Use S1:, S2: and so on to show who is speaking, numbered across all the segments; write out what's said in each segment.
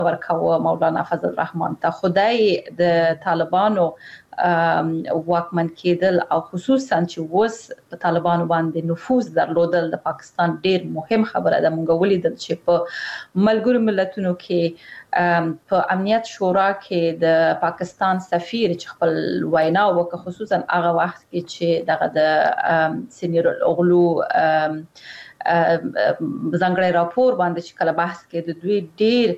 S1: ورکاوه مولانا فضل الرحمن ته. خدای د طالبانو واکمن کېدل او خصوصا چې اوس په طالبانو باندې نفوذ درلودل د پاکستان ډیر مهم خبره ده. موږ ولیدل چې په ملګرو ملتونو کې په امنیت شورا کې د پاکستان سفیر چې خپل وینا وکړه، خصوصا هغه وخت کې چې دغه د سینیور الاغلو ځانګړی راپور باندې چې کله بحث کې د دوی ډیر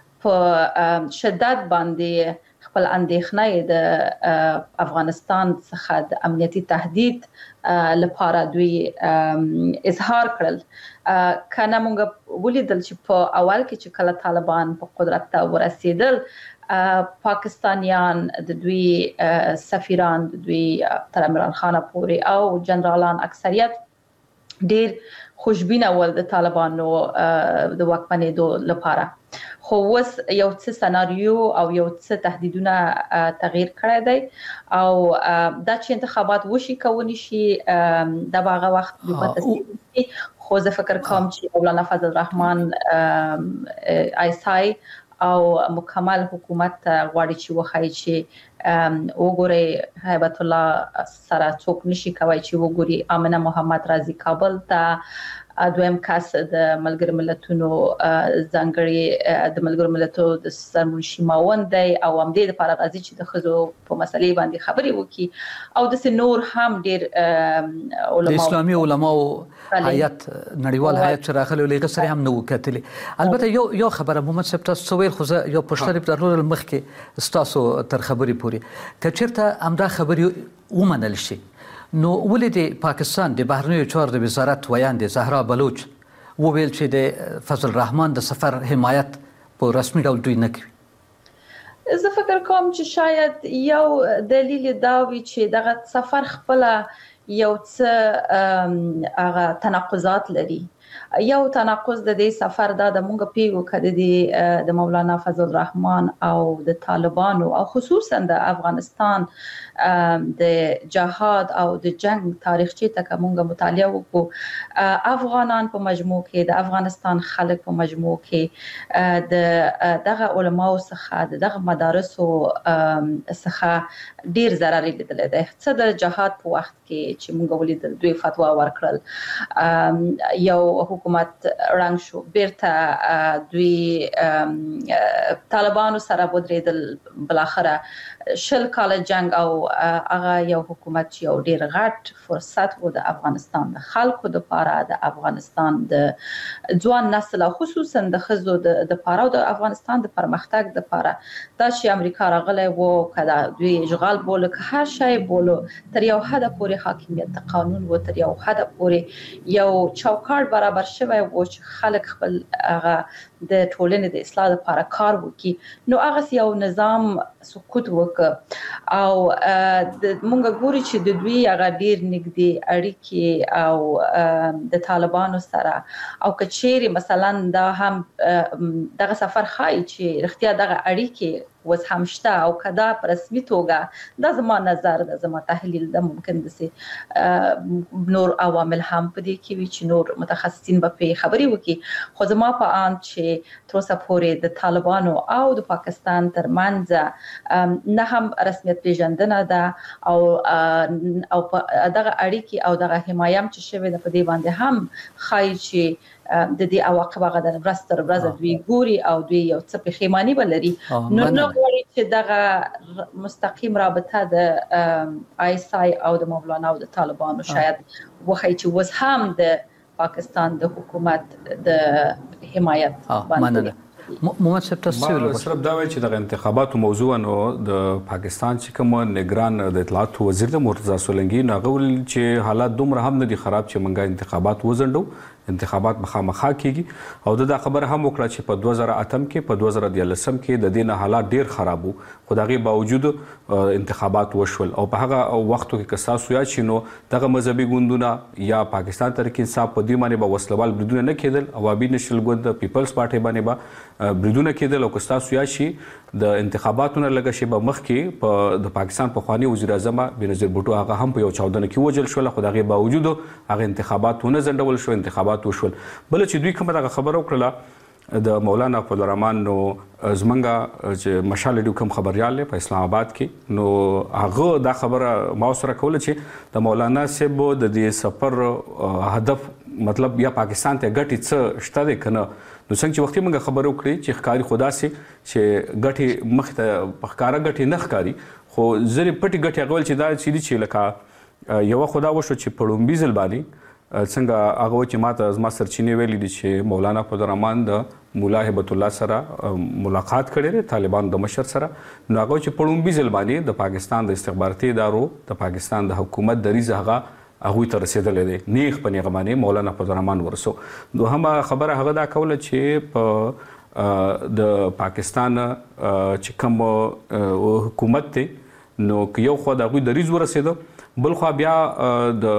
S1: په شدت باندې خپل اندېښنه د افغانستان څخه د امنیتي تهدید لپاره دوی اظهار کړل. کنه موږ ولیدل چې په اول کې چې کله طالبان په قدرت ته ورسېدل، پاکستانیان د دوی سفیران د دوی تر عمران خان پورې او جنرالان اکثریت ډیر خوشبینه ول د طالبانو د واکمنېدو لپاره. خو اوس یو څه سناریو او یو څه تهدیدونه تغییر کړی دی او دا چې انتخابات وشي کونی شي د هغه وخت په تصدیق. خو زه فکر کوم چې مولانا فضل الرحمن آیسای او مکمل حکومت غواړي چې وخایي چې وګوري هیبت الله سره څوک نشي کوي چې وګوري امنه محمد رازي کابل ته دویم کس د ملګرو ملتونو ځانګړي د ملګرو ملتونو د سرمنشي ماوند دی او همدې لپاره راځي چې د خزو په مسلې باندې خبرې وکړي او د نور هم ډیر
S2: علما د اسلامي علماو هیئت نړیوال هیئت چې راغلی لږه سره هم نو کتلې. البته یو خبره محمد صاحب تاسو ویل خو یو پښتنې په درلودل مخکې تاسو تر خبرې پورې کچرته امدا خبرې ومنل شي نو ولې د پاکستان د بهرنیو چارو د وزارت ویاندې زهرا بلوچ وویل چې د فضل الرحمن د سفر حمایت په رسمي ډول دوی نه کوي؟
S1: زه فکر کوم چې شاید یو دلیل دا وي چې دغه سفر خپل یو څه هغه تناقضات لري. یو تناقض د دې سفر دا د مونږ پیغو کړي د مولانا فضل الرحمن او د طالبانو او خصوصا د افغانستان د جهاد او د جنگ تاریخچه ته مونږ مطالعه وکړو. افغانان په مجموع کې د افغانستان خلک په مجموع کې د دغه علماو څخه دغه مدارسو څخه ډیر ضرر لیدل دي. څه د جهاد په وخت کې چې مونږ ولیدل دوی فتوا ورکړل، یو حکومت رنګ شو، بیرته دوی طالبانو سره ودرېدل، بلاخره 20 کال جنگ او هغه یو حکومت چې یو ډیر غټ فرصت و د افغانستان د خلکو د لپاره، د افغانستان د ځوان نسل او خصوصا د خزو د لپاره او د افغانستان د پرمختګ د لپاره. دا چې امریکا راغلی وو کدا دوی اشغال بوله که هر شی بوله تر یو حد پورې حاکمیت د قانون و تر یو حد پورې یو چوکاټ برابر شوی و چې خلک خپل هغه د ټولنې د اصلاح لپاره کار وکړي. نو هغه یو نظام سقوط وکړ او مونږ ګوري چې د دوی هغه ډیر نږدې اړیکې او د طالبانو سره او کچېری مثلا دا هم دغه سفر خای چې اختیار دغه اړیکې وس همشته او کدا په رسمي توګه دا زما نظر ده، زما تحلیل ده، ممکن دسي نور عوامل هم پدې کې وي چې نور متخصصین به په خبري وکي. خو زما په ان چې تر اوسه پورې د طالبانو او د پاکستان ترمنځ نه هم رسمیت پیژندنه ده او دغه اړیکې او دغه حمایت چې شوی ده په دې باندې هم خای چې د دې عواقب هغه د ورستر ورځ دوی ګوري او دوی یو څه پښیمانی بلري. نو نو غواړي چې دغه مستقیم رابطه د آیسای او د مولانا او د طالبانو شاید وخی چې وس هم د پاکستان د حکومت د حمایت باندې.
S2: محمد صاحب تاسو
S3: صرف دا وایي چې د انتخاباتو موضوع نو د پاکستان چې کوم نگران د اطلاعات وزیر د مرتضی سولنګي ناغول چې حالات دومره هم نه دي خراب چې منګه انتخابات وزندو، انتخابات مخامخا کیږي او دا خبره هم وکړه چې په 2008 کې په 2013 کې د دې نه حالات ډیر خراب وو، خو دغه باوجود انتخابات وشول او په هغه وختو کې کساسو یا شنو دغه مذهبي ګوندونه یا پاکستان تحریک انصاف په دې باندې به وسلوال بریدونه نه کېدل، عوامي نشل ګوند پیپلز پارټي باندې به بریدونه کېدل او کساسو یا شي د انتخاباتونو لګه شی به مخ کې په د پاکستان په خواني وزیر اعظم بنظیر بوټو هغه هم په یو چاودنه کې وجل شو، خو دغه باوجود هغه انتخاباتونه زندول شو، انتخابات وشول. بل چې دوی کومه دغه خبره وکړه د مولانا فضل الرحمن نو زمونږ چې مشال ډیو کوم خبريال په اسلام آباد کې نو هغه دا خبره ما سره کوله چې د مولانا صاحب د دې سفر هدف مطلب یا پاکستان ته ګټي څه شته ده کنه نو څنګه چې وختي موږ خبرو کړې چې ښکاری خدا سي چې ګټي مخ ته پخکارا ګټي نه ښکاری خو زری پټي ګټي غول چې دا چې لکه یو خدا وشو چې پړومبي ځل باندې څنګه هغه چې ماته زما سرچینې ویلي دي چې مولانا فضل الرحمن د مولا هبت الله سره ملاقات کړی دی طالبان د مشر سره نو هغه چې پړومبي ځل باندې د پاکستان د استخباراتي ادارو د پاکستان د حکومت دریزه هغه ته رسیدلې دی نیغ په نیغه باندې مولانا فضل الرحمن ورسو دوهمه خبره هغه دا کوله چې په د پاکستان چې کوم حکومت دی نو یو خو د هغوی دریز ورسېده بل خو بیا د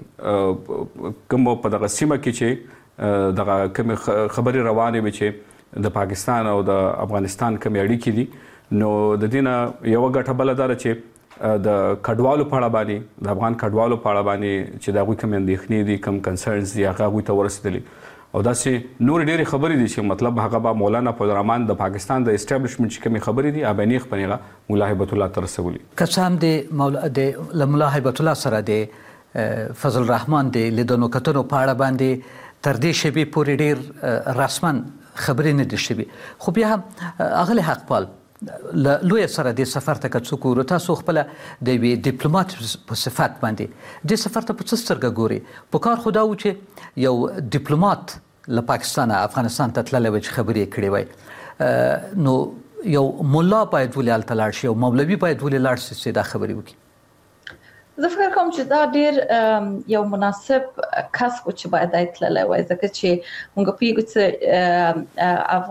S3: کوم په دغه سیمه کې چې دغه کوم خبري روانې وي چې د پاکستان او د افغانستان کوم اړیکې دي نو د دینه یو غټه بل دار چې د کډوالو په اړه باندې د افغان کډوالو په اړه باندې چې دا کوم اندېښنې دي کوم کنسرنز دي هغه ته ورسېدلي او داسې نور ډېری خبرې دي چې مطلب هغه به مولانا فضل الرحمن د پاکستان د اسټابلیشمنت چې کومې خبرې دي ابانیخ پنیغه مولا هبت الله ته رسولي
S2: قسم د مولا هبت الله سره د فضل الرحمن د لیدنو کتنو په اړه باندې تر دې شبي پورې ډېر رسمن خبرې نه دي شوي خو بیا اغلی حق پال لوی سره د سفر ته څوک ورته تاسو خپل د ډیپلوماټ په صفت باندې د سفر ته په څه سترګه ګوري په کار خدا و چې یو ډیپلوماټ له پاکستان افغانستان ته تللی وي چې خبرې کړې وای نو یو مولا باید ولې هلته لاړ شي او مولوي باید ولې لاړ شي چې دا خبرې وکړي
S1: زه فکر کوم چې دا ډېر یو مناسب کس و چې باید تللی وای ځکه چې موږ پوهیږو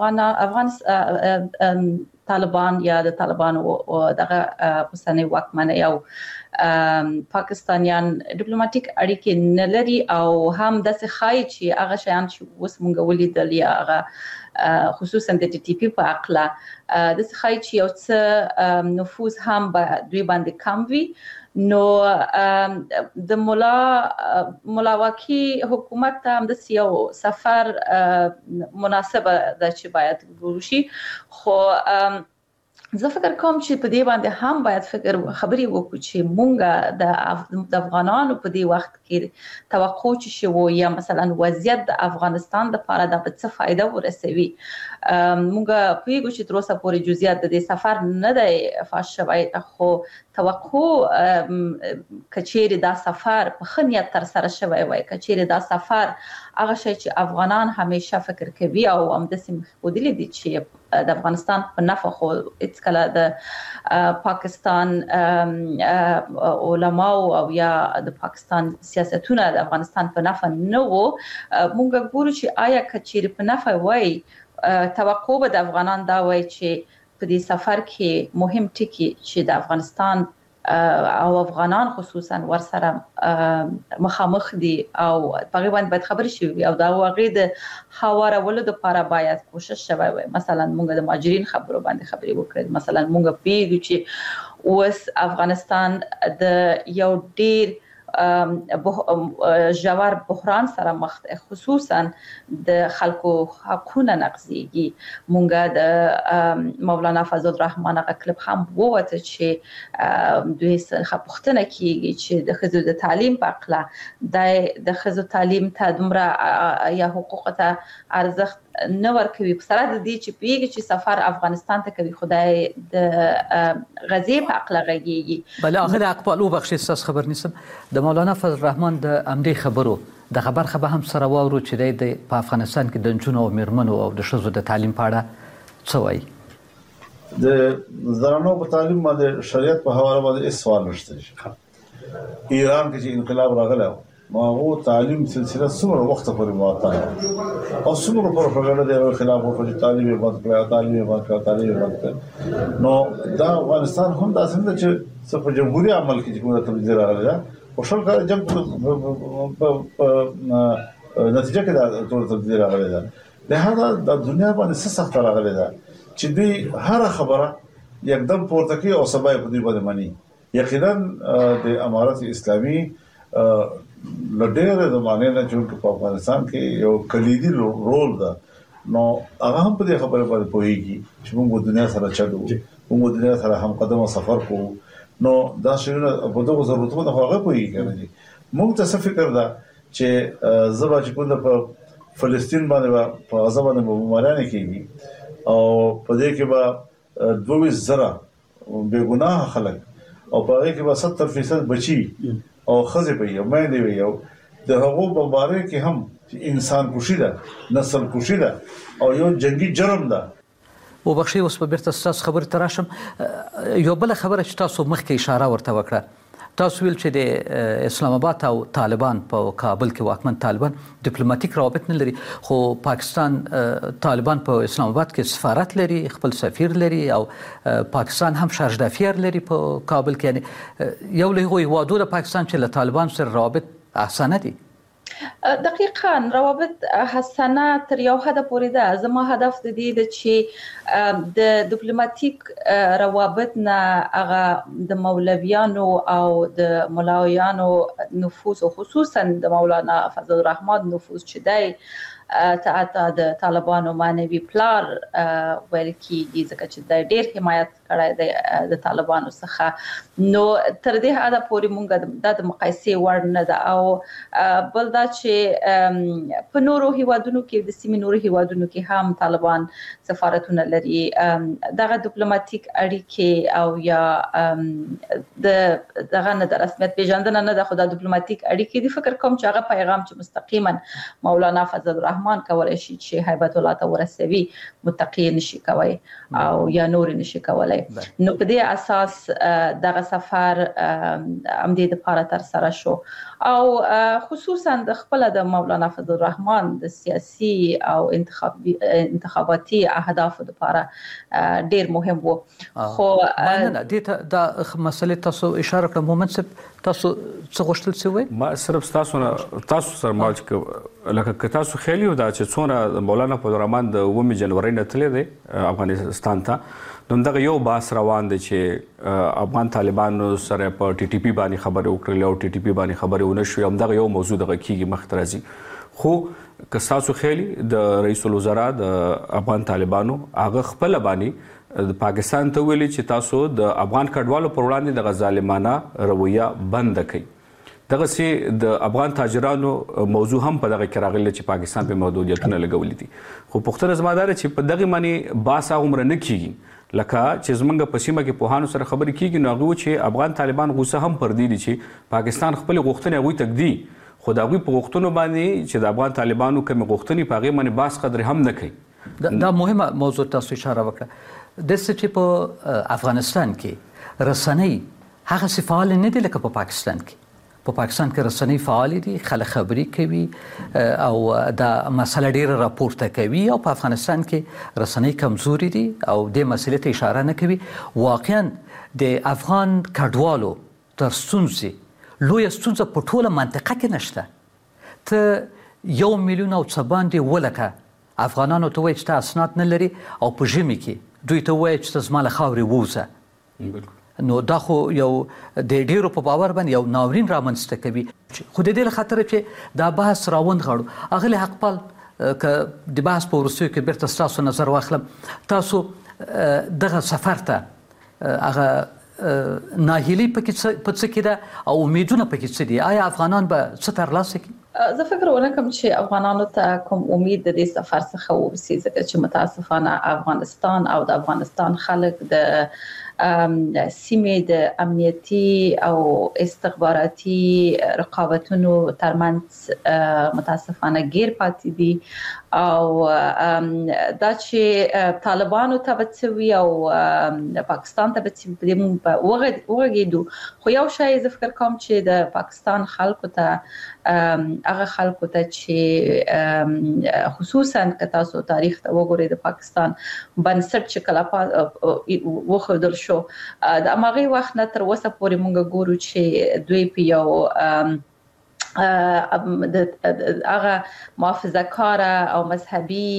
S1: چې افغان طالبان یا د طالبان او دغه اوسنۍ واکمنۍ او پاکستانیان ډیپلوماټیک اړیکې نه لري او هم داسې ښایي چې هغه شیان چې اوس موږ ولیدل یا هغه خصوصا د ټي ټي پی په عقله داسې ښایي چې یو څه نفوذ هم به دوی باندې کم وي نو د مولا واقعي حکومت ته هم د یو سفر مناسبه ده چې باید وشي خو زه فکر کوم چې په دې باندې هم باید خبرې وکړو چې مونږ د افغانانو په دې وخت کې توقع چې شو یا مثلا وضعیت د افغانستان لپاره د څه فائدہ ورسوي مونږ پوهیږو چې تر اوسه پورې جزئیات د دې سفر نه دی فاش شوی خو توقع کچېری دا سفر په خنیت تر سره شوی وای کچېری دا سفر هغه شی چې افغانان همیشه فکر کوي او هم د سیمه خودلی دي چې د افغانستان په نفع خو هیڅ کله د پاکستان علما او یا د پاکستان سیاستونه د افغانستان په نفع نه وو مونږ ګورو چې آیا کچېری په نفع وای توقع به د افغانان دا وای چې په دې سفر کې مهم ټکی چې د افغانستان او افغانان خصوصا ورسره مخامخ دي او په غیبت باید خبرې شي او دا واقعي د حوارولو لپاره باید کوشش شوی وي مثلا موږ د مهاجرین خبرو باندې خبرې وکړو مثلا موږ پیږو چې اوس افغانستان د یو ډیر جوار بحران سره مخ خصوصا د خلکو حقونه نقضيږي مونږه د مولانا فضل الرحمن غکلب هم ووته چې دوی خپختنه کیږي چې د خزو د تعلیم په اړه د خزو تعلیم ته دومره یا حقوق ته ارزښت نه ورکوي په سره د دې چې پیږي چې سفر افغانستان ته کوي خدای د غزي په عقل غږیږي
S2: بل هغه اقبال وبخښي تاسو خبر نیسم د مولانا فضل الرحمن د امدي خبرو د خبر هم سره واورو چې د په افغانستان کې د جنونو او میرمنو او د شذو د تعلیم په اړه څه وایي
S4: د زنانو په تعلیم باندې شریعت په حواله باندې هیڅ سوال نشته ایران کې چې انقلاب راغلی ما هو تعلیم سلسله څومره وخت پورې معطل او څومره پروپاګاندا د خلاف او تعلیم بند کړ نو دا افغانستان هم داسې نه چې څه په جمهوریت عمل کې کومه تبدیل راغلی دا او شل کال جنگ په نتیجه کې دا ټول تبدیل راغلی دا لهدا د دنیا باندې څه سخت راغلی دا چې دوی هر خبره یکدم پورته کوي او سبا په دې باندې مانی یقینا د امارت اسلامي لډېر د معنی نه چې په افغانستان کې یو کلیدي رول ده نو هغه هم په دې خبره باندې پوهیږي چې موږ دنیا سره چلو موږ دنیا سره هم قدم سفر کوو نو دا شیونه په دغه ضرورتونو هغه پوهیږي کنه موږ ته څه فکر ده چې زبا چې کوم په فلسطین باندې په غزا باندې مبارانه کیږي او په دې کې به 22,000 بے ګناه خلک او په هغه کې به 70% بچي او خزه به یو مې دی یو د هغو بمبارې کې هم انسان کشي ده نسل کشي ده او یو جنگي جرم ده
S2: وبخښي اوس په بیرته تاسو خبرې تراشم یو بل خبره چې تاسو مخکې اشاره ورته وکړه تاسو ویل چې د اسلام آباد او طالبان په کابل کې واکمن طالبان ډیپلوماټیک روابط نه لري خو پاکستان طالبان په اسلام آباد کې سفارت لري خپل سفیر لري او پاکستان هم شارج دافیر لري په کابل کې یعنی یو له هیوادو د پاکستان چې له طالبان سره روابط احسانه دي
S1: دقیقاً روابط حسنه تر یو حد پورې ده زما هدف د دې چې د ډیپلوماټیک روابط نه هغه د مولویانو او د ملاویانو نفوذ او خصوصا د مولانا فضل الرحمن نفوذ چې دی ته د طالبانو معنوي پلار ویل کیږي ځکه چې د ډېر حمایت کړی دی د طالبانو څخه نو تر دې حد پورې مونږ د مقایسې وړ نه ده او بل دا چې په نورو هیوادونو کې د سیمې نورو هیوادونو کې هم طالبان سفارتونه لري دغه ډیپلوماټیک اړیکې او یا دغه نه د رسمیت پیژندنه نه ده خو د ډیپلوماټیک اړیکې د فکر کوم چې هغه پیغام چې مستقیما مولانا فضل الرحمن کولای شي چې هیبت الله ته ورسوي متقی نشي کوي او یا نور نشي کولای نو په دې اساس دغه سفر امدې د لپاره تر سره شو او خصوصا د خپل د مولانا فضل الرحمن د سیاسي او انتخاباتي اهداف لپاره ډیر مهم وو خو
S2: نه د مسلې تاسو اشاره کړم مومنت تاسو څه غوښتل شوی
S3: ما صرف تاسو سره مالچ لکه تاسو خیلی دا چې څونه مولانا فضل الرحمن د 9 جنوري نه تللی دی افغانستان ته نو دغه یو باس روان دی چې افغان طالبانو سره په ټي ټي پی باندې خبرې وکړلې او ټي ټي پی باندې خبرې ونه شوې هم دغه یو موضوع دغه کیږي مخ ته راځي خو که تاسو خیلی د رئیس الوزرا د افغان طالبانو هغه خپل باندې د پاکستان ته ویلي چې تاسو د افغان کډوالو پر وړاندې د ظالمانه رویه بند کړئ دغه سي د افغان تاجرانو موضوع هم په دغه کې راغلی چې پاکستان په محدودیتونه لګولې دي خو پښتون زمادار چې په دغه معنی باسا عمر نه کیږي لکه چې زمونږ په سیمه کې پوهانو سره خبرې کیږي نو هغه چې افغان طالبان غوسه هم پر دي چې پاکستان خپل غوښتنې هغوی تکدي خو د هغوی په غوښتنو باندې چې د افغان طالبانو کوم غوښتنې په هغې باندې باس قدر هم نه کوي
S2: دا مهمه موضوع تاسو اشاره وکړه داسې چې په افغانستان کې رسنۍ هغسې فعال نه دي لکه په پاکستان کې په پاکستان کې رسنۍ فعال دي خلک خبرې کوي او دا مسله ډیره راپورته کوي او په افغانستان کې رسنۍ کمزوري دي او دې مسلې ته اشاره نه کوي واقعا د افغان کډوالو تر ستونزې لویه ستونزه په ټوله منطقه کې نشته ته 1 میلیون او څه باندې ولکه افغانانو ته وایي چې ته اسناد نه لري او په ژمي کې دوی ته وایي چې ته زما له خاورې ووځه نو دا خو یو د ډیرو په باور باندې یو ناورین رامنځته کوي خو د دې خاطر چې دا بحث راوند غړو اغلی حق پال ک د بحث په ورسو کې بیرته تاسو نظر واخلم تاسو دغه سفر ته هغه ناهیلي پکې څه کې ده او امیدونه پکې څه دي آیا افغانان به څه ترلاسه کړي
S1: زه فکر ونکم چې افغانانو ته کوم امید د دې سفر څخه ورسي ځکه چې متاسفانه افغانستان او د افغانستان خلک د سیمې د امنیتي او استخباراتي رقابتونو ترمنځ متاسفانه غیر پاتې دي او دا چې طالبانو ته بچوي او پاکستان ته بچوي وګړي خو یو شی زه فکر کوم چې د پاکستان خلکو ته هغه خلکو ته چې خصوصا که تاسو تاریخ ته وګورئ د پاکستان بنسټ چې کله وخدل شو د اماغي وخت نه تر اوسه پورې مونږ ګورو چې دوی په یو هغه محافظه کار او مذهبي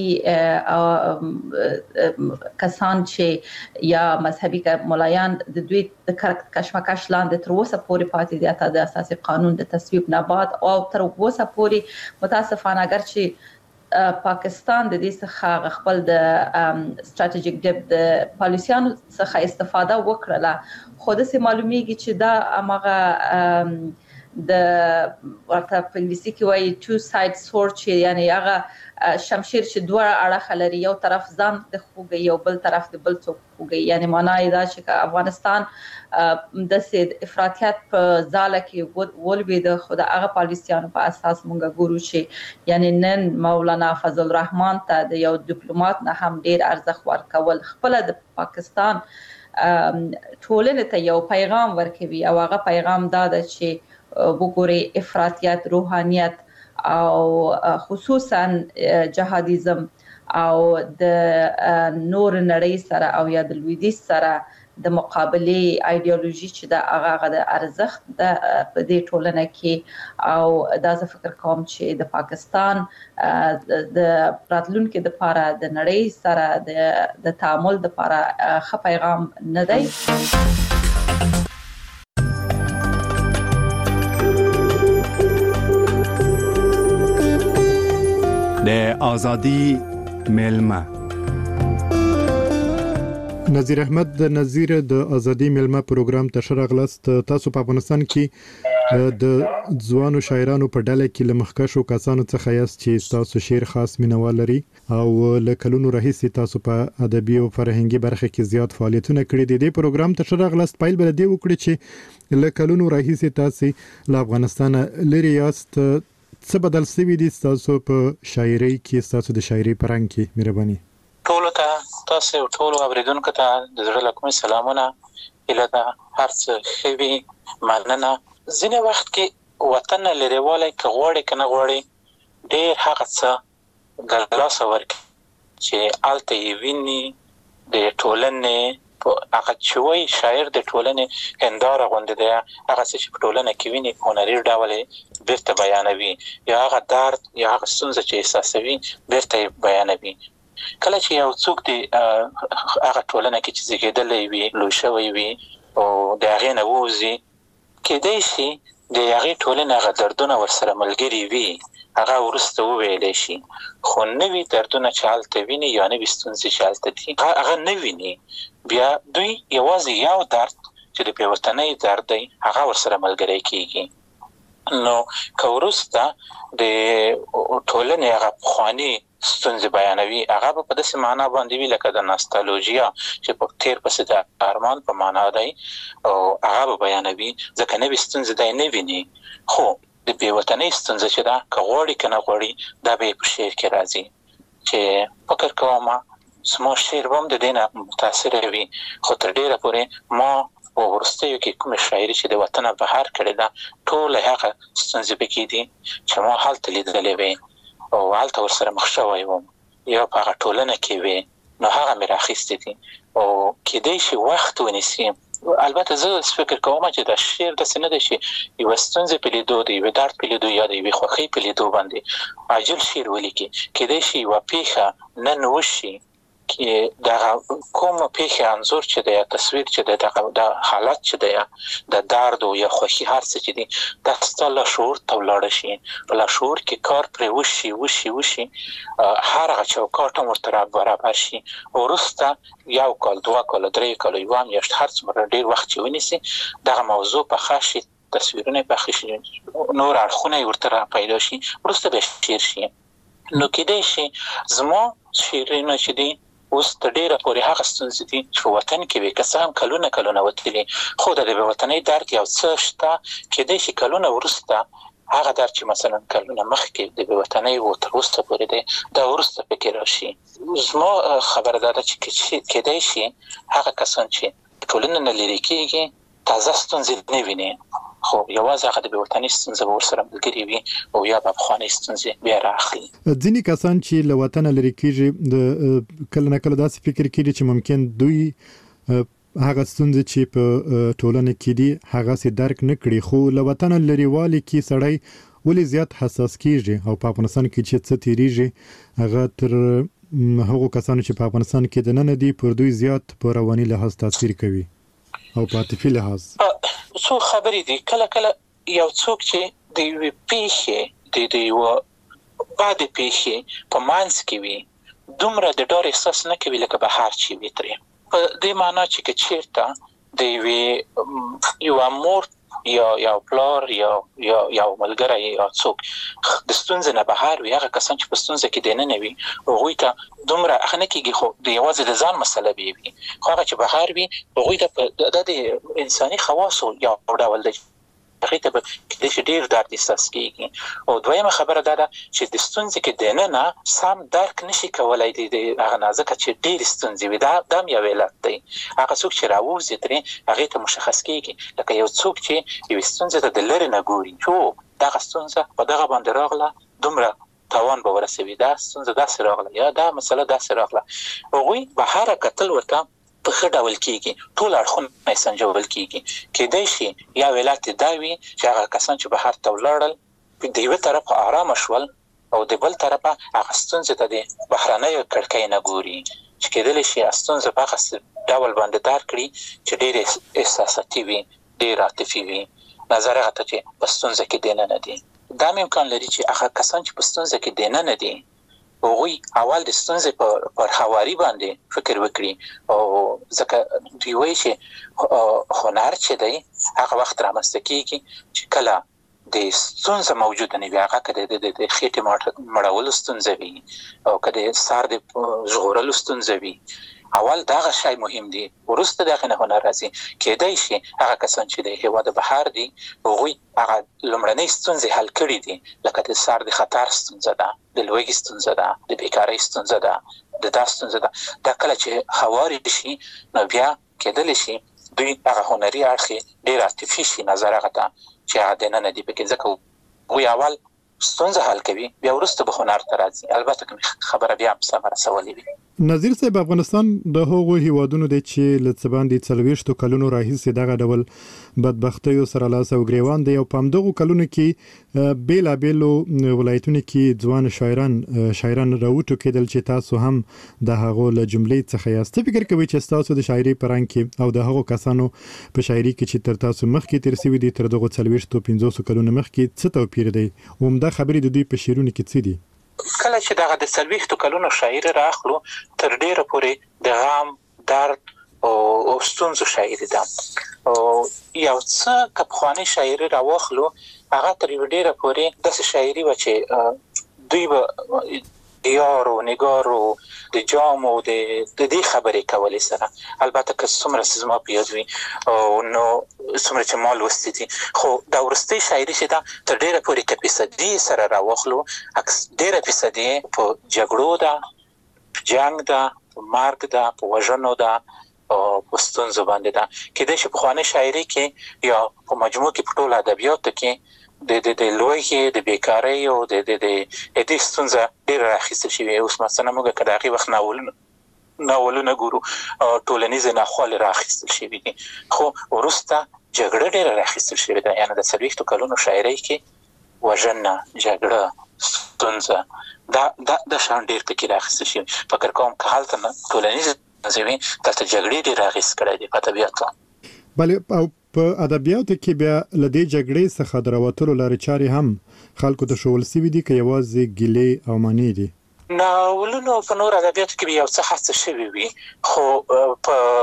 S1: کسان چې یا مذهبي ملایان د دوی د کشمکش لاندې تر اوسه پورې پاتې دي ته د اساسي قانون د تصویب نه بعد او تر اوسه پورې متاسفانه اگر چې پاکستان د دې څخه خپل د استراتیژیک ډیپ د پالیسیانو څخه استفاده وکړه خو د معلومیږي چې دا هغه د ورته په انګلیسي کې وایي two side sword چې یعنی هغه شمشیر چې دوه اړخ لري یو طرف ځان د خوږي یو بل طرف د بل څوک خوږي یعنی معنی دا چې افغانستان د سید افراطیت په ځاله کې ولوي د خدای هغه پالیسیانو په اساس مونږ ګورو چې یعنی نن مولانا فضل الرحمن ته د یو ډیپلوماټ نه هم ډیر ارزښت ورکول خپل د پاکستان ټولنې ته یو پیغام ورکوي او هغه پیغام دا ده چې وګوري افراطیت روحانيت او خصوصا جهادیزم او د نور نړۍ سره او یا د لویدیځ سره د مقابله ایدئولوژي چې د هغه د ارزښت د په دې ټولنه کې او دا زه فکر کوم چې د پاکستان د راتلونکو د لپاره د نړۍ سره د تعامل د لپاره ښه پیغام نه دی
S5: د آزادی میلمه
S6: نذیر احمد د نذیر د آزادی میلمه پروګرام ته شرغلست تاسو په افغانستان کې د ځوانو شاعرانو په ډله کې لمخکشو کسانو څخه یاست چې تاسو شعر خاص مینوال لري او لکلونو راهیسې تاسو په ادبي او فرهنګي برخه کې زیات فعالیتونه کړي دي د پروګرام ته شرغلست پایل بل دی وکړي چې لکلونو راهیسې تاسو له افغانستان لري یاست څه بدل سوي دي تاسو په شاعري کې تاسو د شاعري پرنګ کې مهرباني
S7: ټول ته تاسو ټول اوریدونکو ته د زړه له کومې سلامونه اله دا هر څه خوي مننه ځینې وخت کې وطن لريواله کې غوړې کنه غوړې ډېر هغه څه ګلاس ورک چې الته ویني د ټولنې هغه چوي شاعر د ټولنې هنداره غونډه دی هغه چې په ټولنه کې ویني هنري ډول بیرته بیانوي یا هغه درد یا هغه څنګه چې احساسوي بیرته بیانوي کله چې یو څوک دی هغه ټولنه کې چې زیږیدلې وي لوی شوی وي او د هغه نه ووزي کېدای شي د هغه ټولنه هغه دردونه ورسره ملګري وي هغه ورسته ویلې شي خو نوې دردونه چالت ویني یا نوې ستونزې چالت دي هغه نه ویني بیا دوی یوازې یو درد چې د پیوستنۍ درد دی هغه ورسره ملګری کیږي نو کورسته د ټولنې هغه خواني ستونزې بیانوي هغه په داسې معنا باندې وی لکه د ناستالوژیا چې په تیر پسې د ارمان په معنا دی او هغه بیانوي ځکه نوې ستونزې دی نه ویني خو د پیوستنۍ ستونزې چې دا کغوړی کنه غوړی دا به په شعر کې راځي چې فکر کوم سمو شعر هم د دینه متاثر وي خو تر ډیره پورې ما ورستیو کې کوم شاعري چې د وطن بهر کړی دا ټول هغه ستونزې پکې دي چې ما حالت لیدلې وي او حالت ورسره مخ شوی وم یا په هغه ټولنه کې وي نو هغه مې راخیستې دي او کېدای شي وخت ونیسي البته زه فکر کوم چې دا شعر د سینې د شي یو ستونزې په لیدو دی و درد په لیدو یا د وی خوخي په لیدو باندې عاجل شعر ولیکي کېدای شي و پیخه نن وشي کې دا کوم پیخه انزور چې د تصویر چې د حالت چې د درد او یا خوخي هر څه چې دي د ستله شعور ته ولاړ شي په شعور کې کار پر وشي هر هغه چوکاټ مرتبه برابر شي ورسته یو کال دوه کال درې کال یو هم یشت هر څومره ډیر وخت ونیسي دغه موضوع په خاصه تصویرونه په خاصه نور اړخونه ورته پیدا شي ورسته به شعر شي نو کېدای شي زمو شعرونه چې دي اوس د ډیره پورې هغه ستونزې دي چې وطن کې وي که څه هم کلونه وتلي خو د وطني درد یو څه شته کېدای شي کلونه ورسته هغه درد چې مثلا کلونه مخکې د وطني و تر اوسه پورې دی دا ورسته فکر راشي زما خبره ده چې کېدای شي هغه کسان چې ټولنه نه لري کېږي تازه ستونزې نه ویني خو یوازې هغه د وطني ستونزې ورسره ملګري وي او یا په افغاني ستونزې بیا راخلي
S6: ځینې کسان چې له وطن لري کېږي د کله نه کله داسې فکر کوي چې ممکن دوی هغه ستونزې چې په ټولنه کې دي هغه سي درک نه کړي خو له وطن لريوالي کې سړی ولې زیات حساس کیږي او په افغانستان کې چې څه تیریږي هغه تر هغو کسانو چې په افغانستان کې د نن دي پر دوی زیات په رواني لحاظ تاثیر کوي او په عاطفي لحاظ
S7: څو خبرې دي کله یو څوک چې د پیښې د یو بعد پیښې په مانس کې وي دومره د ډار احساس نه کوي لکه بهر چې وي ترې په دې معنی چې که چیرته د یو مور یا پلار یا ملګری یا څوک د ستونزې نه بهر وي هغه کسان چې په ستونزه کې دننه وي هغوی ته دومره اخ نه کېږي خو د یوازې د ځان مسله وي خو هغه چې بهر وي هغوی ته د انساني خواصو یو ډول دی هغې ته به کېدای شي ډېر درد احساس کېږي او دویمه خبره دا ده چې د ستونزې کې دننه سم درک نشي کولی د هغه نه ځکه چې ډېرې ستونزې وي دا هم یو علت دی هغه څوک چې راووځي ترې هغې ته مشخص کېږي لکه یو څوک چې یوې ستونزې ته د لرې نه ګوري چې دغه ستونزه په دغه باندې راغله دومره تاوان به ورسوي دا ستونزه داسې راغله یا دا مسله داسې راغله هغوی بهره کتل ورته په ښه ډول کېږي ټول اړخونه یې سنجول کېږي کېدای شي یا علت دا وي چې هغه کسان چې بهر ته ولاړل د یوه طرفه ارامه شول او د بل طرفه هغه ستونزې ته د بهرنیو کړکۍ نه ګوري چې کېدلی شي ستونزه په هغه ډول باندې دار کړي چې ډېر احساساتي وي ډېر عاطفي وي نظر هغه ته چې په ستونزه کې دننه دي دا هم امکان لري چې هغه کسان چې په ستونزه کې دننه دي هغوی اول د ستونزې پر هواري باندې فکر وکړي او ځکه دوی وایي چې هنر چې دی هغه وخت رامنځته کېږي چې کله د ستونزه موجوده نه وي هغه که د خېټې مړولو ستونزه وي او که د سر د ژغورلو ستونزه وي اول دغه شی مهم دی وروسته دغه نه هنر راځي کېدای شي هغه کسان چې د هېواد بهر دي هغوی هغه لومړنۍ ستونزې حل کړي دي لکه د سر د خطر ستونزه ده د لوږې ستونزه ده د بیکارۍ ستونزه ده د دا ستونزه ده دا کله چې هواري شي نو بیا کېدلی شي دوی هغه هنري اړخ ډېر عاطفي شي نظر هغه ته چې هغه دننه دي پکې ځکه هغوی اول ستونزه حل کوي بیا وروسته به هنر ته راځي البته که خبره بیا هم سمه رسولې وي
S6: نظیر صاحب افغانستان د هغو هیوادونو دی چې له څه باندې 40 کلونو راهیسې دغه ډول بدبختیو سره لاس او ګریوان دی او په همدغو کلونو کې بیلابیلو ولایتونو کې ځوان شاعران راوټوکېدل چې تاسو هم د هغو له جملې څخه یاست فکر کوئ چې ستاسو د شاعري په رنګ کې او د هغو کسانو په شاعري کې چې تر تاسو مخکې تیر سوي دي تر دغو 40-50 کلونو مخکې څه توپیر دی عمده خبرې د دوی په شعرونو کې څه دي
S7: کله چې دغه د 40 کلونو شاعري راخلو تر ډیره پورې د غم درد او ستونزو شاعري ده او یو څه که پخواني شاعري راواخلو هغه تر ډیره پورې داسې شاعري و چې دوی به یار او نگار او د جام او د دې خبرې کولې سره البته که څومره زما په یاد وي نو څومره چې ما لوستي دي خو دا وروستۍ شاعري چې ده تر ډیره پورې که فیصدي سره راواخلو ډیره فیصدي په جګړو ده په جنګ ده په مرګ ده په وژنو ده او په ستونزو باندې ده کېدای شي پخوانۍ شاعري کې یا په مجموع کې په ټولو ادبیاتو کې د لوږې د بیکارۍ او د دې ستونزه ډېره راخیستل شوې اوس مثلا موږ که د هغې وخت ناولونه ګورو ټولنیزې ناخوالې راخیستل شوي دي خو وروسته جګړه ډېره راخیستل شوې ده یعنې د 40 کلونو شاعرۍ کې وژنه جګړه ستونزه دا شان ډېر پکې راخیستل شوي فکر کوم که هلته ټولنیزې وي دلته جګړې ډېر اغېز کړی دی په ادبیاتو
S6: بلې او په ادبیاتو کې بیا له دې جګړې څخه د راوتلو لارې چارې هم خلکو ته ښوول سوي دي که یوازې ګیلې او مانې دي
S7: ناولونو په نور ادبیاتو کې یو څه هڅه شوې وي خو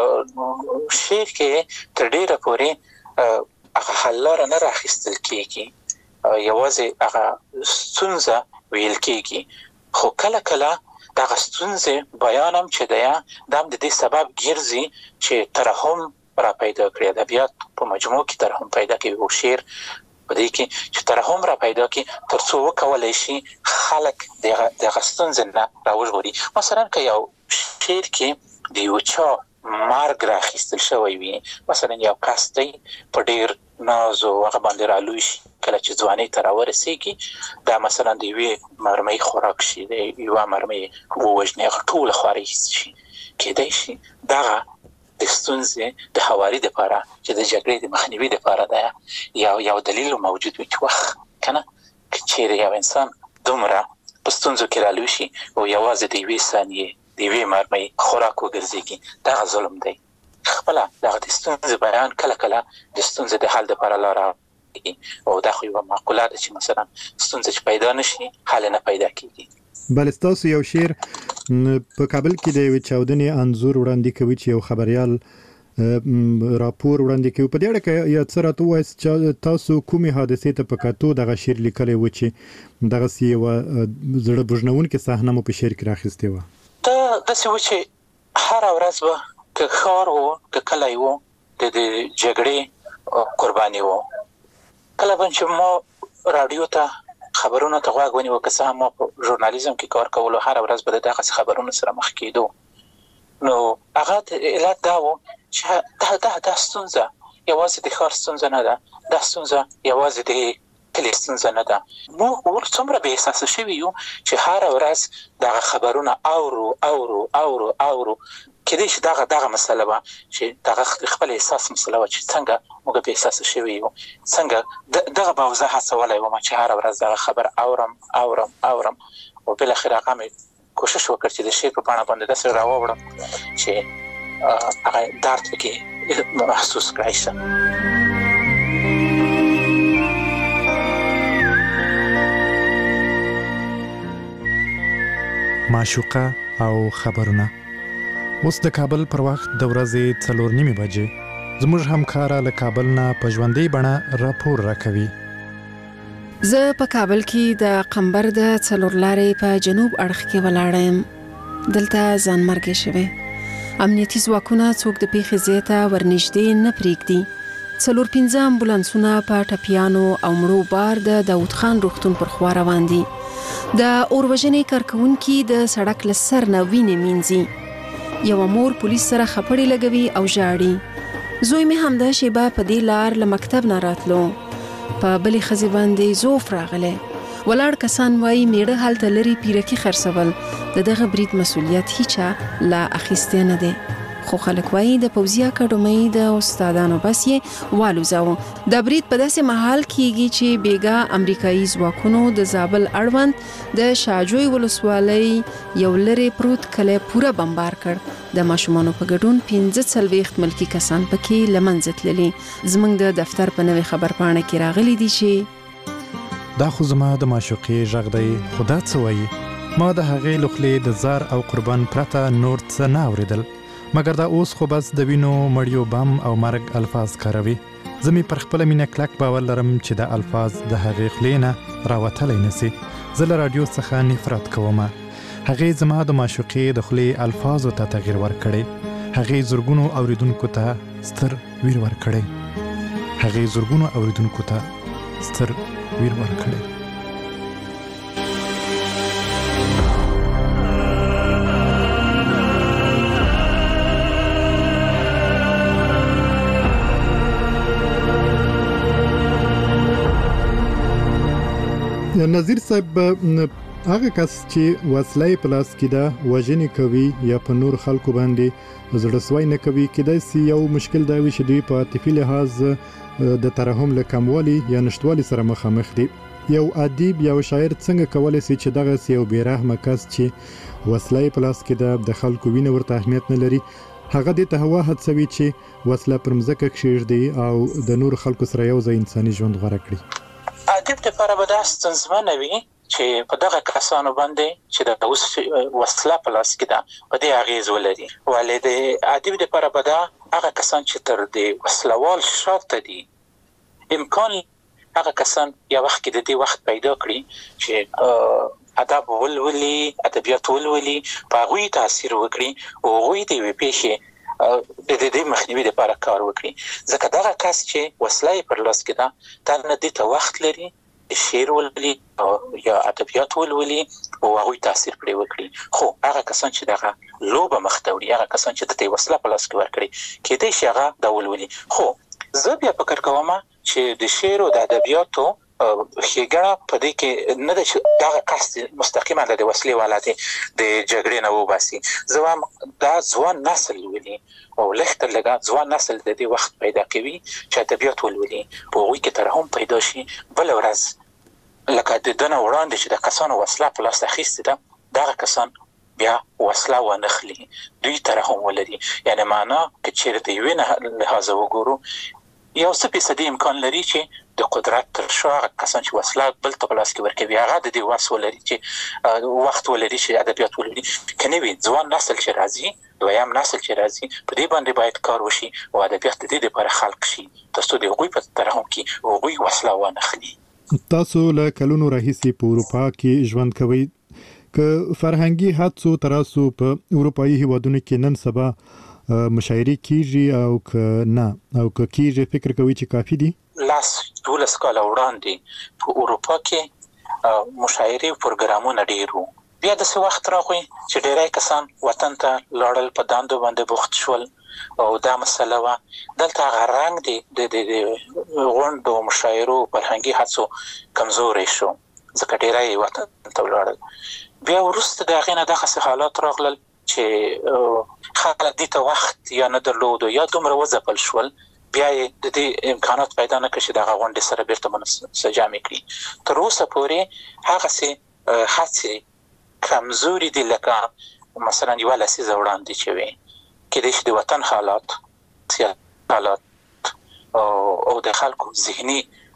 S7: په شعر کې تر ډیره پورې هغه حل لاره نه راخیستل کېږي یوازې هغه ستونزه ویل کېږي خو کله کله دغه ستونزې بیان هم چې دی دا هم د دې سبب ګرځي چې ترحم را پیدا کړي ادبیات په مجموع کې ترحم پیدا کوي او شعر په دې کې چې ترحم را پیدا کړي تر څو وکولای شي خلک دغه ستونزې نه راوژغوري مثلا که یو شعر کې د یو چا مرګ راخیستل شوی وي مثلا یو کس دی په ډېر ناز او هغه باندې رالوی شي کله چې ځوانۍ ته راورسېږي دا مثلا د یوې مرمۍ خوراک شي د یوه مرمۍ ووژني هغه ټوله خوارۍ شي کېدای شي دغه د ستونزې د هواري دپاره چې د جګړې د مخنیوي دپاره ده یو دلیل موجود وي چې وخت که نه که چیرې یو انسان دومره په ستونزو کې رالوی شي او یوازې د یوې ثانیې د یوې مرمۍ خوراک وګرځېږي دغه ظلم دی خپله دغه د ستونزې بیان کله کله د ستونزې د حل دپاره لاره او دا خو یو معقوله ده چې مثلا ستونزه چې پیدا نشي حل نه پیدا کیږي.
S6: بل تاسو یو شعر په کابل کې د یو چاودنې انزور وړاندې کوي چې یو خبريال راپور وړاندې کوي. په دې اړه کې یا څه راته وایي چې تاسو کومې حادثې ته په کتو دغه شعر لیکلی و چې دغه یو زړه بوژنونکې صحنه مو په شعر کې راخیستې وه؟
S7: دا داسې و چې هره ورځ به که ښار و که کلی و د جګړې قرباني و. کله به چې ما راډیو ته خبرونو ته غوږ ونیو، که څه هم ما په ژورنالیزم کې کار کولو، هره ورځ به د دغسې خبرونو سره مخ کېدو. نو هغه علت دا و چې دا ستونزه یوازې د ښار ستونزه نه ده، دا ستونزه یوازې د کلي ستونزه نه ده. موږ څومره بې احساسه شوي یو چې هره ورځ دغه خبرونه اورو کېدای شي دغه مسله وه چې دغه خپل احساس مسله وه چې څنګه موږ بې احساسه شوي یو، څنګه دغه به زه هڅولی وم چې هره ورځ دغه خبر اورم او بالاخره هغه مې کوشش وکړ چې د شعر په بڼه باندې داسې راووړم چې هغه درد پکې محسوس کړی شم.
S6: معشوقه او خبرونه. اوس د کابل پر وخت د ورځې 4:30 بجې زموږ همکاره له کابل نه په ژوندۍ بڼه راپور راکوي.
S8: زه په کابل کې د قمبر د 4 لارې په جنوب اړخ کې ولاړه یم. دلته ځانمرګي شوی. امنیتي ځواکونه څوک د پیښې ځای ته ورنږدې نه پرېږدي. 4-5 امبولانسونه په ټپیانو او مړو بار د داود خان روغتون پر خوا روان دي. د اوروژنې کارکونکي د سړک له سر نه وینې مینځي. یو مور پولیس سره خپړې لګوي او ژاړي. زوی مې همدا شیبه په دې لار له مکتب نه راتلو. په بلې ښځې باندې زوف راغلی. ولاړ کسان وایي میړه هلته لري پیرکي خرڅول. د دغه برید مسؤلیت هیچا لا اخیستی نه دی. خو خلک وایي د پوځي اکاډمۍ د استادانو بس یې والوځاوه. د برید په داسې مهال کېږي چې بیګا امریکایي ځواکونو د زابل اړوند د شاجوی ولسوالۍ یو لرې پروت کلی پوره بمبار کړ. د ماشومانو په ګډون 45 ملکي کسان پکې له منځه تللي. زموږ د دفتر په نوې خبرپاڼه کې راغلي دي چې
S6: دا خو زما د معشوقې غږ دی، خو دا څه وایي؟ ما د هغې له خولې د زار او قربان پرته نور څه نه اورېدل، مګر دا اوس خو بس د وینو مړیو بم او مرګ الفاظ کاروي. زه مې پر خپله مینه کلک باور لرم چې دا الفاظ د هغې خولې نه راوتلی نسي. زه له راډیو څخه نفرت کوم. هغې زما د معشوقې د خولې الفاظو ته تغییر ورکړی. هغې زرګونو اوریدونکو ته ستر ویر ورکړی. نظیر صاحب، هغه کس چې وسلې په لاس کې ده وژنې کوي یا په نور خلکو باندې زړهسوی نه کوي، کېدای سي یو مشکل دا وي چې دوی په عاطفي لحاظ د ترحم له کموالي یا نشتوالي سره مخامخ دي. یو ادیب یا شاعر څنګه کولی سي چې دغه یو بیرحمه کس چې وسلې په لاس کې ده د خلکو وینه ورته اهمیت نه لري، هغه دې ته هوا هڅوي چې وسله پر مځکه کښېږدي او د نور خلکو سره یو ځای انساني ژوند غوره کړي؟
S7: ادیب لپاره به دا ستونزمنه وي چې په دغه کسانو باندې چې د اوس وسله په لاس کې ده په دې اغیز ولري. ولې د ادیب لپاره به دا هغه کسان چې تر دې وسلوال شاته دي، امکان هغه کسان یا وخت کې د دې وخت پیدا کړي چې ادب ولولي، ادبیات ولولي، په هغوی تاثیر وکړي او هغوی د یوې پیښې د دې مخنیوي لپاره کار وکړي. ځکه دغه کس چې وسله پر لاس کې ده دا نه دې ته وخت لري شعر ولولي یا ادبیات ولولي او هغوی تاثیر پرې وکړي. خو هغه کسان چې دغه لوبه مخ ته وړي، هغه کسان چې د دې وسله په لاس کې ورکړي، کېدای شي هغه دا ولولي. خو زه بیا فکر کوم چې د شعر او د ادبیاتو ښېګڼه په دې کې نه ده چې دغه کس مستقیما د وسلې والا دی د جګړې نه وباسي. زه وایم دا ځوان نسل ولولي او لږ تر لږه ځوان نسل د دې وخت پیدا کوي چې ادبیات ولولي، په هغوی کې ترحم پیدا شي. بله ورځ لکه د ده نه وړاندې چې د کسانو وسله په لاس اخیستې ده، دغه کسان بیا وسله ونخلي، دوی ترحم ولري. یعنې معنا که چېرې د یوې لحاظه وګورو، یو څه فیصدي امکان لري چې د قدرت تر شا کسان چې وسله بل ته په لاس کې ورکوي هغه د دې وس ولري چې وخت ولري چې ادبیات ولري که نه وي ځوان نسل چې راځي دویم نسل چې راځي په دې باندې باید کار وشي او ادبیات د دې لپاره خلق شي ترڅو د هغوی په ترحم کې هغوی وسله ونه خلي.
S6: تاسو له کلونو راهیسې په اروپا کې ژوند کوئ که فرهنګي حادثو تراسو په اروپایي هیوادونو کې نن سبا مشاعرې کیږي او که نه او که کیږي فکر کوي چې کافي دي؟ 12
S7: کاله وړاندې په اروپا کې مشاعرې او پروګرامونه ډېر وو. بیا داسې وخت راغی چې ډېری کسان وطن ته لاړل په دندو باندې بوخت شول او دا مسله وه. دلته هغه رنګ د غونډو مشاعرو فرهنګي حادثو کمزوری شو ځکه ډېری وطن ته ولاړل. بیا وروسته د هغې نه دغسې حالات راغلل چې خلک دې ته وخت یا نه درلودو یا دومره وځپل شول بیا یې د دې امکانات پیدا نه کړي چې دغه غونډې سره بیرته منسجمې کړي. تر اوسه پورې هغسې هڅې کمزوري دي لکه مثلا یوه لسیزه وړاندې چې وې کېدای شي د وطن حالات سیاسي حالات او د خلکو ذهني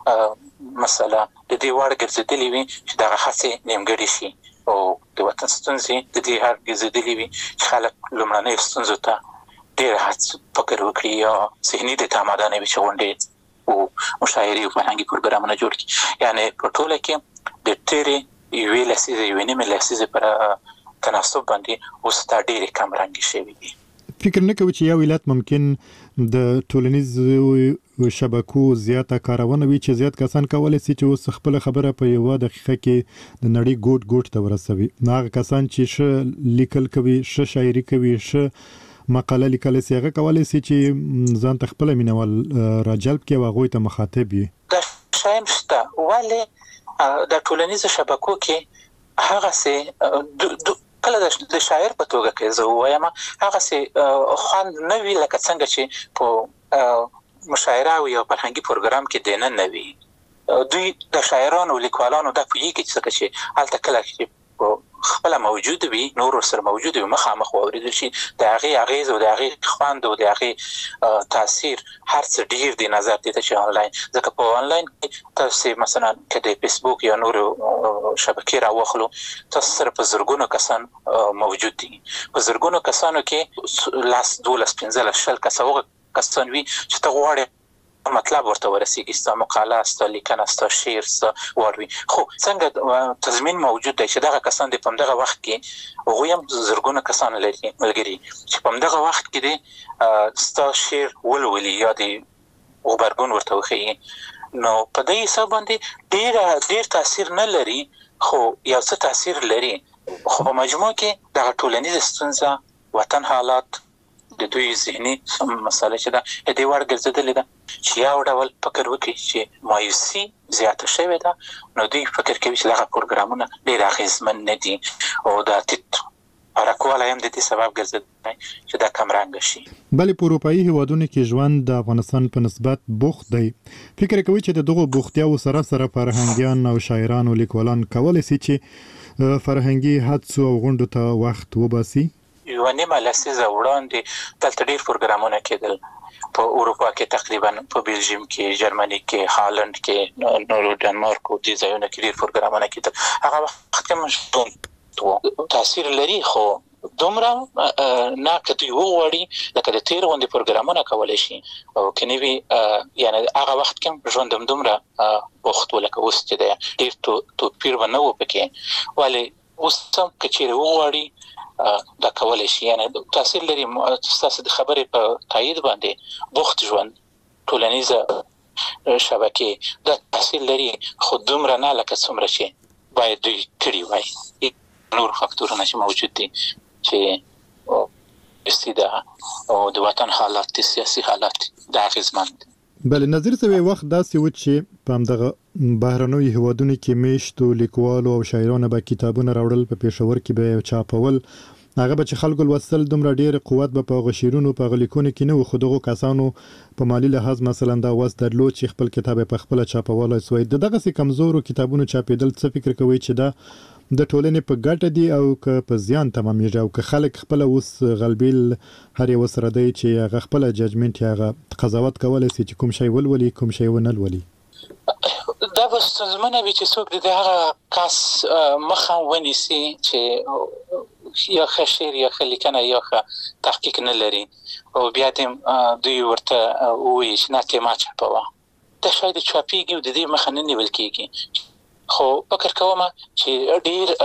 S7: مسله د دې وړ ګرځېدلې وي چې دغه هڅې نیمګړې شي او د وطن ستونزې د دې هر ګرځېدلې وي چې خلک لومړنیو ستونزو ته ډېر فکر وکړي یا ذهني د ته آماده نه وي چې غونډې او مشاعرې او فرهنګي پروګرامونه جوړ کړي. یعنې په ټوله کې د تېرې یوې لسیزې یوې نیمې لسیزې پر تناسب باندې اوس دا ډېرې کم رنګې شوي دي.
S6: فکر نه کوي چې یو ولایت ممکن د ټولنیزو شبکو زیاته کارونه وي چې زیات کسان کولای شي چې اوس خپل خبره په یوه دقیقه کې د نړۍ ګوټ ګوټ ته ورسوي. هغه کسان چې ښه لیکل کوي ښه شاعري کوي ښه مقاله لیکلی شي هغه کولای شي چې ځان ته خپله مینوال راجلب کړي او هغوی ته مخاطب وي.
S7: دا شایم شته ولې د ټولنیزو شبکو کې هغسې کله د شاعر په توګه کې زه ووایم هغسې خوند نه وي لکه څنګه چې په مشاعره او یو فرهنګي پروګرام کې دننه وي. دوی د شاعرانو او لیکوالانو دا پوهېږي چې هلته کله چې خپله موجود وي نور ورسره موجود وي مخامخ واورېدل شي د هغې اغېز او د هغې خوند او د هغې تاثیر هر څه ډېر دی نظر دې ته چې آنلاین ځکه په آنلاین کې تاسې مثلا که د فیسبوک یا نورو شبکې راواخلو تاسو سره په زرګونو کسان موجود دي. په زرګونو کسانو کې 10 12 15 20 کسه هغه کسان وي چې ته غواړې مطلب ورته ورسیږي ستا مقاله ستا لیکنه ستا شعر ستا واروي. خو څنګه تضمین موجود دی چې دغه کسان دی په همدغه وخت کې هغوی هم زرګونه کسان لري ملګري چې په همدغه وخت کې دی ستا شعر ولولي یا د غبرګون ورته وښیي نو په دې حساب باندې ډېر تاثیر نه لري خو یو څه تاثیر لري. خو په مجموع کې دغه ټولنیزه ستونزه وطن حالات د دوی ذهني مسله چې ده د دې وړ ګرځېدلې ده چې یو ډول فکر وکړي چې مایوسي زیاته شوې ده نو دوی فکر کوي چې دغه پروګرامونه ډېر اغېزمن نه دي او دا ټیټ حرکوالی هم د دې سبب ګرځېدلی چې دا کمرنګه شي.
S6: بلې په اروپایي هیوادونو کې ژوند د افغانستان په نسبت بوخت دی. فکر کوي چې د دغو بوختیاو سره سره فرهنګیان او شاعران او لیکوالان کولی شي چې فرهنګي حادثو او غونډو ته وخت وباسي؟
S7: یوه نیمه لسیزه وړاندې دلته ډېر پروګرامونه کېدل په اروپا کې تقریبا په بلژیم کې جرمني کې هالند کې نورو ډنمارک او دې ځایونو کې ډېر پروګرامونه کېدل. هغه وخت کې تاثیر لري خو دومره نه که دوی وغواړي لکه د تېر غوندې پروګرامونه کولی شي او که نه وي یعنې هغه وخت کې ژوند همدومره بوخت و لکه اوس چې دی ډېر توپیر به نه و پکې ولې اوس هم که چېرې وغواړي دا کولی شي یعنې تاثیر لري. ستاسو د خبرې په تایید باندې بوخت ژوند ټولنیزه شبکې دا تاثیر لري خو دومره نه لکه څومره چې باید دوی کړي وای. نور فاکتورونه چې موجود دي چې استیده او د وطن حالات د سیاسي حالات دا اغېزمن دي.
S6: بله نظیر صاحب وخت داسې و چې په همدغه بهرنیو هیوادونو کې میشتو لیکوالو او شاعرانو به کتابونه راوړل په پېښور کې به چاپول هغه به چې خلکو لوستل دومره ډیر قوت به په غشیرونو په غلیکونو کې نه و، خو دغه کسانو په مالی لحاظ مثلا دا وس درلود چې خپل کتاب په خپل چاپولای سوی. دغه سي کمزورو کتابونو چاپیدل څه فکر کوي چې دا د ټولنې په ګټه دی او که په زیان تمامېږي، او که خلک خپل اوس غلبیل هر یو سره دی چې هغه خپل ججمنټ یا هغه قضاوت کولای شي چې کوم شی ولولي کوم شی ونه لولي؟
S7: دا به ستونزمنه وي چې څوک د هغه کس مخه ونیسي چې یا ښه شعر یا ښه لیکنه یا ښه تحقیق نه لري او بیا دې دوی ورته ووایي چې نه ته ما چاپوه. دا شاید چاپېږي او د دې مخه نه نیول کېږي. خو فکر کوم چې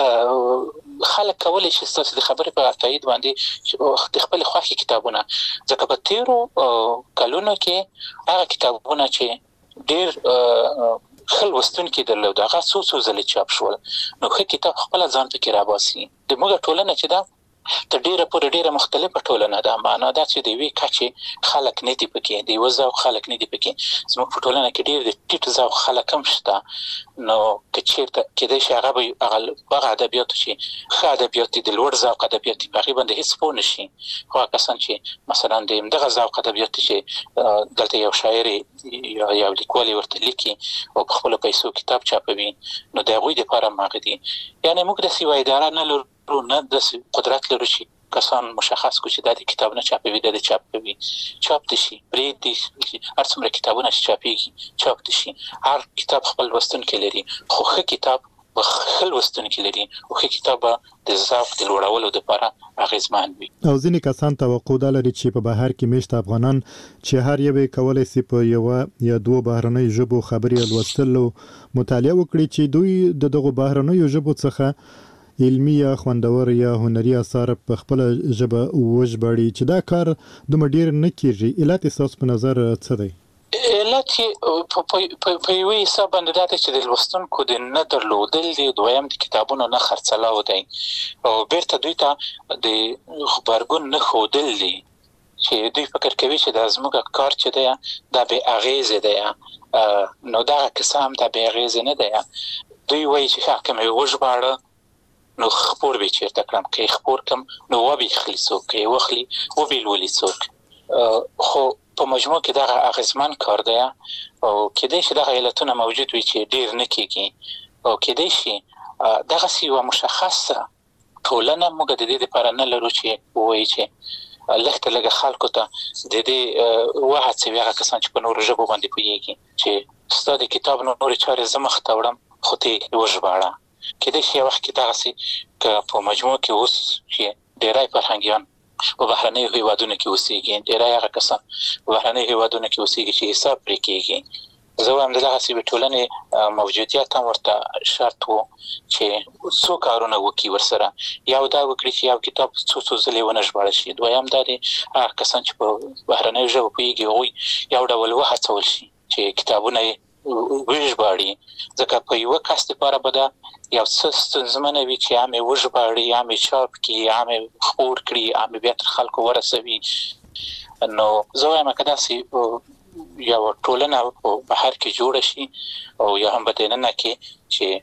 S7: ډېر خلک کولی شي ستاسو د خبرې په تایید باندې د خپل خوښې کتابونه، ځکه په تیرو کلونو کې هغه کتابونه چې ډېر ښه لوستونکي درلود هغه څو ځلې چاپ شول، نو ښه کتاب خپله ځان پکې راباسي. زموږ ټولنه چې ده تر ډېره پورې ډېره مختلفه ټولنه ده. معنا دا چې د یوې کچې خلک نه دي پکې، د یوه ذوق خلک نه دي پکې. زموږ په ټولنه کې ډېر د ټیټ ذوق خلک هم شته. نو که چېرته کېدای شي هغه به هغه ادبیاتو چې ښه ادبیات دي، د لوړ ذوق ادبیات دي، په هغې باندې هېڅ پوه نه شي. خو هغه کسان چې مثلا د همدغه ذوق ادبیات دي چې دلته یو شاعر یا یو لیکوال ورته لیکي او په خپلو پیسو کتاب چاپوي، نو د هغوی دپاره هم هغه دي. یعنې موږ داسې یوه اداره نه لرو، نه داسې قدرت لرو چې کسان مشخص کو چې دا د کتاب نه چاپوي، دا د چاپوي چاپ دي شي پرې دي هر څومره کتابونه چې چاپېږي چاپ دي شي. هر کتاب خپل لوستونکی لري، خو ښه کتاب به ښه لوستونکي لري او ښه کتاب به د ذوق د لوړولو دپاره اغېزمن وي.
S6: او ځینې کسان توقع دا لري چې په بهر کې میشته افغانان چې هر یو کولی شي په یوه یا دوه بهرنیو ژبو خبرې لوستل او مطالعه وکړي چې دوی د دغو بهرنیو ژبو څخه علمي یا خوندور یا هنري اثار په خپل ژبه وژباړي، چې دا کار دومره ډیر نه کیږي. علت ستاسو په نظر څه دی؟
S7: علت په یوه حساب باندې دا دی چې د لوستونکو د نه درلودل دی، دویم د کتابونو نه خرڅلاو دی او بیرته دوی ته د غبرګون نه ښودل دی چې دوی فکر کوي چې دا زموږ کار چې دی دا بې اغېزې دی. نو دغه کیسه هم دا بې اغېزې نه دی. دوی وایي چې ښه که مې وژباړه نو خپور به چیرته کړم، که یې خپور کړم نو وبې خلي څوک، که یې وخلي وبې لولي څوک. خو په مجموع کې دغه اغېزمن کار دی او کېدای شي دغه علتونه موجود وي چې ډېر نه کېږي او کېدای شي دغسې یوه مشخصه ټولنه موږ د دې دپاره نه لرو چې ووایي چې لږ ته لږه خلکو ته د دې وهڅوي هغه کسان چې په نورو ژبو باندې پوهېږي چې ستا د کتاب نورې چارې زه مخ ته وړم خو ته یې وژباړه. کېدای شي یو وخت کې دغسې که په مجموع کې اوس چې ډېری فرهنګیان په بهرنیو هېوادونو کې اوسېږي، ډېری هغه کسان په بهرنیو هېوادونو کې اوسېږي چې حساب پرې کېږي. زه وایم د دغسې د ټولنې موجودیت هم ورته شرط و چې څو کارونه وکړي ورسره. یو دا وکړي چې یو کتاب څو ځلې ونه ژباړل شي. دویم دا دی هغه کسان چې په بهرنیو ژبو پوهېږي هغوی یو ډول وهڅول شي چې کتابونه یې وژباړي، ځکه په یوه کس دپاره به دا یو څه ستونزمنه وي چې هم یې وژباړي، هم یې چاپ کړي، هم یې خپور کړي، هم یې بیا تر خلکو ورسوي. نو زه وایم که داسې یو ټولنه په بهر کې جوړه شي او یا هم په دننه کې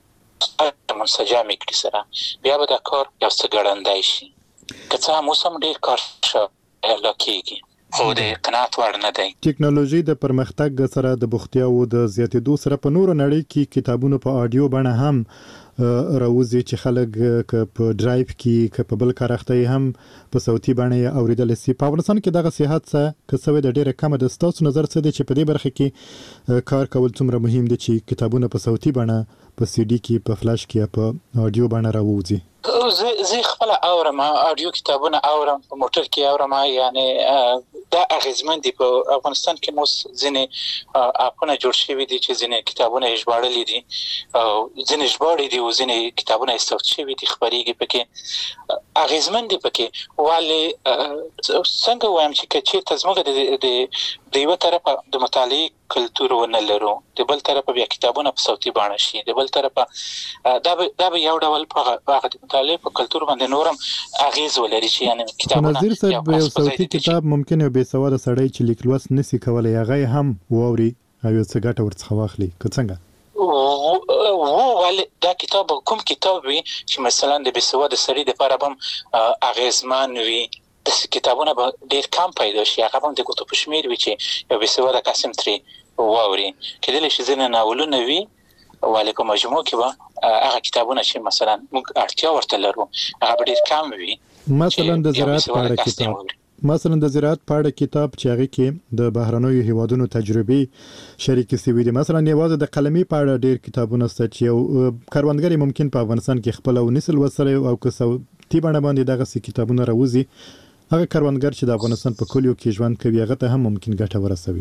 S7: چې منسجمې کړي سره، بیا به دا کار یو څه ګړندی شي. که څه هم اوس هم ډېر کار شوی کېږي خو د قناعت وړ نه دی.
S6: ټیکنالوژي د پرمختګ سره د بوختیاوو د زیاتېدو سره په نورو نړۍ کې کتابونو په آډیو بڼه هم راوځي چې خلک که په ډرایو کې که په بل کار اخته هم په صوتي بڼه یې اورېدلی سي. په افغانستان کې دغه صحت څه که سوی د ډېره کمه ده. ستاسو نظر څه دی چې په دې برخه کې کار کول څومره مهم دی چې کتابونه په صوتي بڼه په سی ډي کې په فلاش کې یا په آډیو بڼه راوځي؟
S7: زه خپل اورم آډیو کتابونه اورم، په موټر کې اورم. یعنی دا اغیزمن دي. په افغانستان کې مو ځینې اپونه جوړ شوي دي چې ځینې کتابونه یې ژباړلي دي او ځینې ژباړي دي او ځینې کتابونه یې صوت شوي دي خپرېږي پکې. اغیزمن دي پکې. ولې څنګه وایم چې که چېرته زموږ د یوه طرفه د مطالعې کلتور ونه لرو، د بل طرفه بیا کتابونه په صوتي بڼه شي، د بل طرفه دا به یو ډول په هغه د مطالعې په کلتور باندې نورم اغیز ولري چې یعنې کتابونه
S6: نظیر صاحب یو صوتي کتاب ممکن یو بې سواده سړی چې لیک لوست نسي کولی هغه هم واوري او یو څه ګټه ورڅخه واخلي، که څنګه؟
S7: ول دا کتاب کوم کتاب وي چې مثلا د بسواده سړي د لپاره هم اغیزمان وي د کتابونو به ډیر کم پیدا شي هغه هم د ګوتو په شمیر وي چې یو بسواده قسم ترې واوري کله چې ځینې ناولونه وي ولې په مجموع کې به هغه کتابونه چې مثلا موږ اړتیا ورته لرو هغه ډیر کم وي
S6: مثلا د زراعت په اړه کتاب مثلا د زراعت په اړه کتاب چې هغه کې د بهرنیو هیوادونو تجربې شریکې شوي دي مثلا یوازې د قلمي په اړه ډیر کتابونه شته چې یو کاروانګر ممکن په افغانستان کې خپل او نسل وسره او کسو تی باندې دغه کتابونه راوځي هغه کاروانګر چې د افغانستان په کلیو کې ژوند کوي هغه ته هم ممکن ګټه ورسوي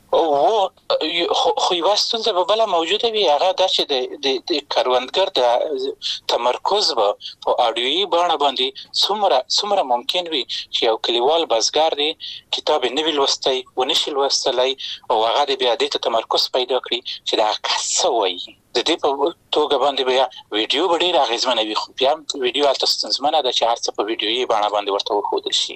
S7: خو یو ستونزه به بل موجوده وي هغه د چې د کاروانګر د تمرکز په اډیوي بڼه باندې څومره ممکن وي چې یو کلیوال بازګر دی کتاب نه ویل وستای و نشي لوستلای او هغه د بیا د تمرکز پیدا کړي چې دا څه وایي د دې په توګه باندې بیا ویډیو ډېر اغیزمن وي خو بیا ویډیو البته ستونزمنه ده چې هر څه په ویډیوي بڼه باندې ورته وښودل شي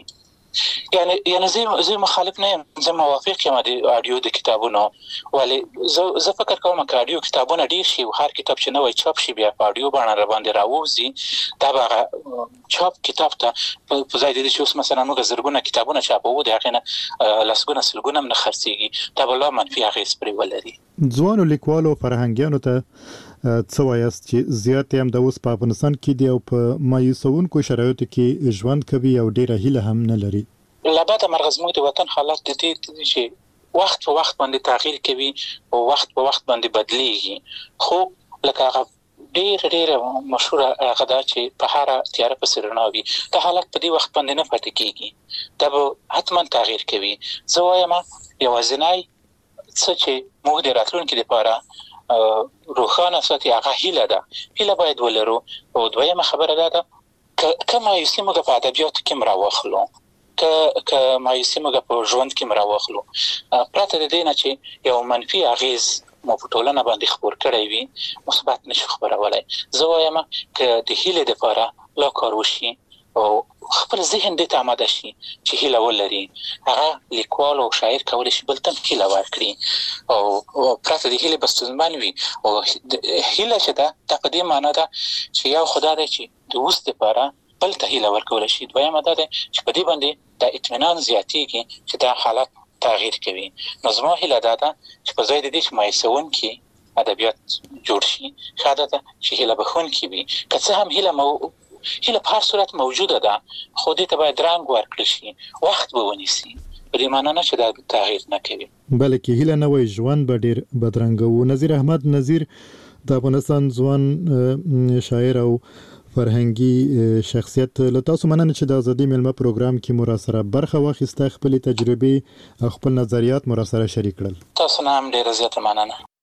S7: یعنی زه مخالف نه یم زه موافق یم د اډیو د کتابونو ولی زه فکر کوم چې اډیو کتابونه ډیر شي او هر کتاب چې نوې چاپ شي بیا په اډیو باندې را باندې راوځي دا به چاپ کتاب ته په ځای د دې چې اوس مثلا موږ زرګونه کتابونه چاپو د هغه نه لسګونه سلګونه نه خرڅيږي دا بل منفي اغیز پرې ولري
S6: ځوانو لیکوالو فرهنګیانو ته څه وایاست چې زیات هم د اوس په افغانستان کې دی او په مایوسونکو شرایطو کې ژوند کوي او ډیره هیله هم نه لري
S7: لابد مرغز موږ د وطن حالات د دې چې وخت په وخت باندې تغییر کوي او وخت په وخت باندې بدلیږي خو لکه هغه ډیر مشهور هغه دا چې په هر تیار په سرناوي د حالت په دې وخت باندې نه پاتې کیږي دا به حتما تغییر کوي زه وایم یوازینی څه چې موږ د راتلونکي لپاره روښانه ساتي هغه هیله باید ولرو او دویمه خبره ده که مایوسي موږ په ادبیاتو کې راوخلو که مایوسي موږ په ژوند کې راوخلو پرته د دې نه چې یو منفي اغیز مو په ټولنه باندې خبر کړی وي مثبت نشو خبرولای زه وایم چې د هیله لپاره لا کار وشي او خپل ذهن دې ته آماده شي چې هیله ولري هغه لیکوال او شاعر کولای شي بل ته هیله ورکړي او پرته د هیله بستونمان وي او هیله چې دا په دې معنی ده چې یو خدای دې چې د اوس لپاره بل ته هیله ورکول شي دویمه ده چې په دې باندې د اطمینان زیاتیږي چې دا حالت تغییر کوي نو زما هیله ده چې په ځای د دې چې مایوسون کې ادبیات جوړ شي شاده ده چې هیله بخون کې وي که څه هم هیله په هر صورت موجوده ده خو دې ته باید رنګ ورکړل شي وخت به ونیسي په دې معنی نه چې دا تغییر نه کوي
S6: بلکې هیله نه وای ژوند به ډیر بدرنګ وو نذیر احمد نذیر د افغانستان ځوان شاعر او فرهنګي شخصیت له تاسو مننه چې د ازادي ملما پروګرام کې مو را سره برخه واخیسته خپل تجربې او خپل نظریات مو را سره شریک کړل
S7: تاسو نه هم ډیر زیات مننه